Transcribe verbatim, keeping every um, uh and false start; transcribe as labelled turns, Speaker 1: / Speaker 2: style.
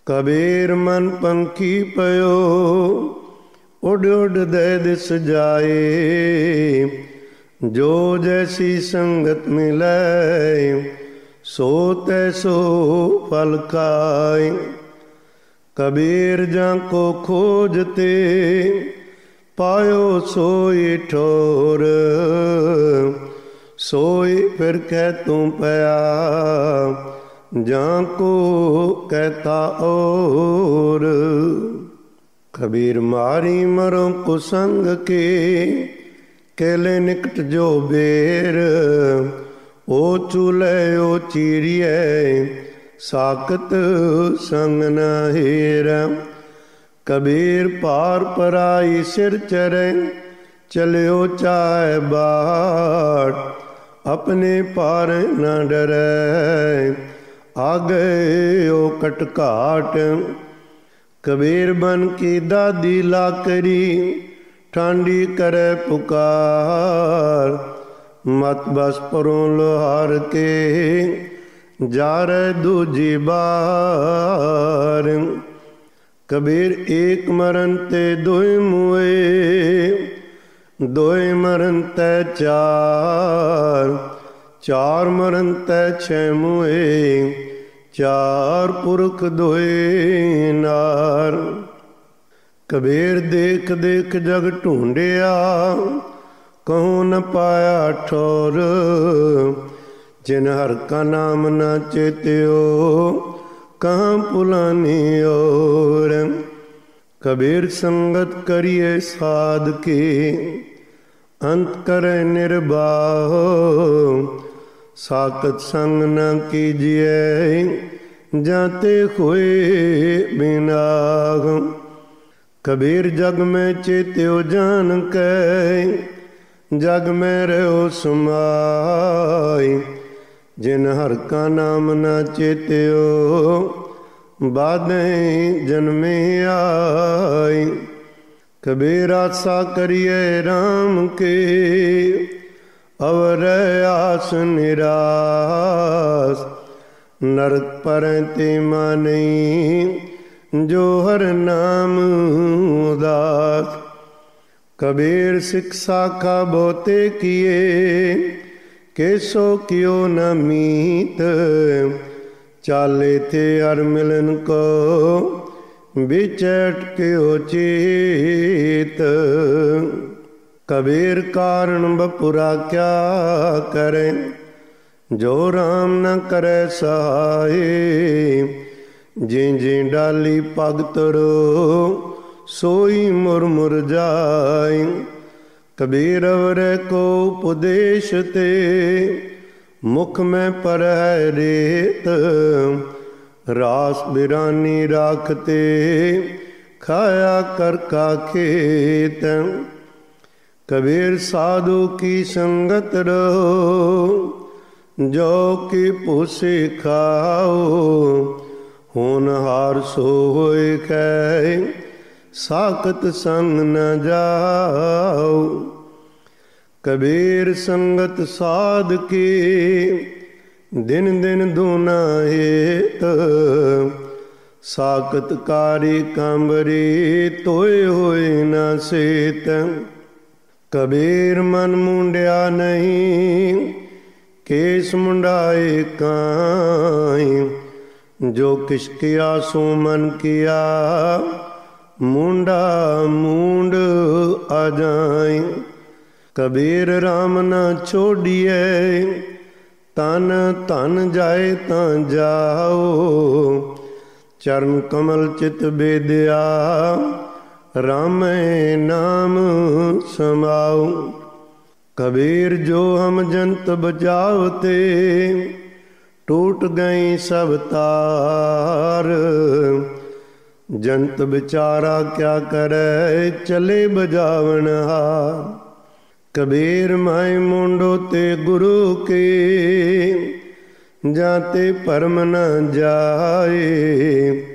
Speaker 1: ਕਬੀਰ ਮਨ ਪੰਖੀ ਪਇਓ, ਉੱਡ ਉੱਡ ਦੇ ਦਿਸ ਜਾਏ। ਜੋ ਜੈਸੀ ਸੰਗਤ ਮਿਲੈ, ਸੋ ਤੈਸੋ ਫਲ ਖਾਏ। ਕਬੀਰ ਜਾਂ ਕੋ ਖੋਜਤੇ, ਪਾਇਓ ਸੋਈ ਠੋਰ। ਸੋਈ ਫਿਰ ਕਹਿ ਤੂੰ ਪਿਆ, ਜਾਂ ਕੋ ਕਹਿਤਾ ਔਰ। ਕਬੀਰ ਮਾਰੀ ਮਰੋ ਕੁਸੰਗ ਕੇ, ਕੇਲੇ ਨਿਕਟ ਜੋ ਬੇਰ। ਓ ਚੂਲੇ ਓ ਚੀਰੀਐ, ਸਾਕਤ ਸੰਗ ਨ ਹੀਰ। ਕਬੀਰ ਪਾਰ ਪਰਾਈ ਸਿਰ ਚਰੈ, ਚਲਿਓ ਚਾਹੇ ਬਾਟ। ਆਪਣੇ ਪਾਰ ਨ ਡਰੈ, ਆਗੇ ਓ ਕਟ ਘਾਟ। ਕਬੀਰ ਬਨ ਕੀ ਦਾਦੀ ਲਾ ਕਰੀ, ਠਾਂਡੀ ਕਰੈ ਪੁਕਾਰ। ਮਤ ਬਸ ਪਰੋਂ ਲੋਹਾਰ ਕੇ, ਜਾਰੈ ਦੂਜੀ ਬਾਰ। ਕਬੀਰ ਏਕ ਮਰਨ ਤੇ ਦੋਇ ਮੁਏ, ਦੋਇ ਮਰਨ ਤੈ ਚਾਰ। ਚਾਰ ਮਰਨ ਤੈ ਛੈ ਮੁਏ, ਚਾਰ ਪੁਰਖ ਦੋਇ ਨਾਰ। ਕਬੀਰ ਦੇਖ ਦੇਖ ਜਗ ਢੂੰਡਿਆ, ਕਹੂੰ ਨ ਪਾਇਆ ਠੌਰ। ਜਿਨ ਹਰ ਕਾ ਨਾਮ ਨ ਚੇਤਿਓ, ਕਹਾਂ ਪੁਲਾਨੀ ਔਰ। ਕਬੀਰ ਸੰਗਤ ਕਰੀਏ ਸਾਧ ਕੀ, ਅੰਤ ਕਰੈ ਨਿਰਬਾਹੋ। ਸਾਕਤ ਸੰਗ ਨ ਕੀਜੀਐ, ਜਾਤੇ ਹੋਏ ਬਿਨਾਗ। ਕਬੀਰ ਜਗ ਮੈਂ ਚੇਤਿਓ ਜਾਨ ਕੈ, ਜਗ ਮੈਂ ਰਹਿਓ ਸਮਾਈ। ਜਿਨ ਹਰ ਕਾ ਨਾਮ ਨ ਚੇਤਿਓ, ਬਾਧੈ ਜਨਮੇ ਆਈ। ਕਬੀਰ ਆਸਾ ਕਰੀਏ ਰਾਮ ਕੇ, ਅਵਰ ਆਸ ਨਿਰਾਸ। ਨਰਕ ਪਰੈ ਤੇ ਮਾਨਈ, ਜੋ ਹਰ ਨਾਮ ਉਦਾਸ। ਕਬੀਰ ਸਿੱਖ ਸਾਖਾ ਬਹੁਤੇ ਕੀਏ, ਕੇਸੋ ਕਿਓ ਨ ਮੀਤ। ਚਾਲੇ ਤੇ ਹਰ ਮਿਲਨ ਕੋ, ਵਿੱਚ ਅਟਕਿਓ ਚੀਤ। ਕਬੀਰ ਕਾਰਨ ਬਪੁਰਾ ਕਿਆ ਕਰੈ, ਜੋ ਰਾਮ ਨ ਕਰੈ ਸਹਾਏ। ਜਿ ਜਿ ਡਾਲੀ ਪਗ ਤਰੋ, ਸੋਈ ਮੁਰ ਮੁਰ ਜਾਏ। ਕਬੀਰ ਅਵਰੈ ਕੋ ਉਪਦੇਸ਼ ਤੇ, ਮੁਖ ਮੈਂ ਪਰਹਿ ਰੇਤ। ਰਾਸ ਬਿਰਾਨੀ ਰਾਖਤੇ, ਖਾਇਆ ਕਰ ਕਾ ਖੇਤ। ਕਬੀਰ ਸਾਧੂ ਕੀ ਸੰਗਤ ਰਹੋ, ਜੋ ਕਿ ਭੂਸੇ ਖਾਓ। ਹੋਨਹਾਰ ਸੋ ਹੋਇ ਖੈ, ਸਾਕਤ ਸੰਗ ਨ ਜਾਓ। ਕਬੀਰ ਸੰਗਤ ਸਾਧ ਕੀ, ਦਿਨ ਦਿਨ ਦੂਨਾ ਹੇਤ। ਸਾਕਤ ਕਾਰੀ ਕਾਂਬਰੀ, ਤੋਏ ਹੋਏ ਨ ਸੇਤ। ਕਬੀਰ ਮਨ ਮੁੰਡਿਆ ਨਹੀਂ, ਕੇਸ ਮੁੰਡਾਏ ਕਾਈ। ਜੋ ਕਿਛ ਕੀਆ ਸੋ ਮਨ ਕੀਆ, ਮੁੰਡਾ ਮੂੰਡ ਆ ਜਾਈ। ਕਬੀਰ ਰਾਮ ਨ ਛੋਡੀਐ, ਤਨ ਧਨ ਜਾਏ ਤਾਂ ਜਾਓ। ਚਰਨ ਕਮਲ ਚਿਤ ਬੇਦਿਆ, ਰਾਮੈ ਨਾਮ ਸਮਾਓ। ਕਬੀਰ ਜੋ ਹਮ ਜੰਤ ਬਚਾਵਤੇ, ਟੂਟ ਗਈ ਸਭ ਤਾਰ। ਜੰਤ ਬਿਚਾਰਾ ਕਿਆ ਕਰੈ, ਚਲੇ ਬਜਾਵਣ ਹਾਰ। ਕਬੀਰ ਮਾਇ ਮੁੰਡੋ ਤੇ ਗੁਰੂ ਕੇ, ਜਾਤੇ ਭਰਮ ਨ ਜਾਏ।